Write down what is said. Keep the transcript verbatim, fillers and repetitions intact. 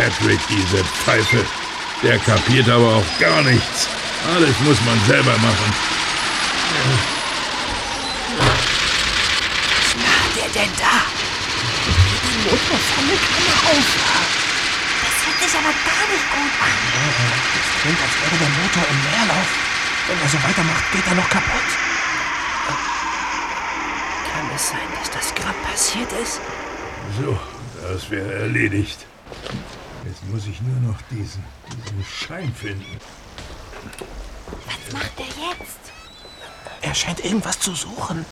Patrick, diese Pfeife. Der kapiert aber auch gar nichts. Alles muss man selber machen. Was macht der denn da? Die Motorfalle kann er auffahren. Das hört sich aber gar nicht gut an. Es klingt, als wäre der Motor im Leerlauf. Wenn er so weitermacht, geht er noch kaputt. Kann es sein, dass das gerade passiert ist? So, das wäre erledigt. Jetzt muss ich nur noch diesen, diesen Schein finden. Was macht er jetzt? Er scheint irgendwas zu suchen.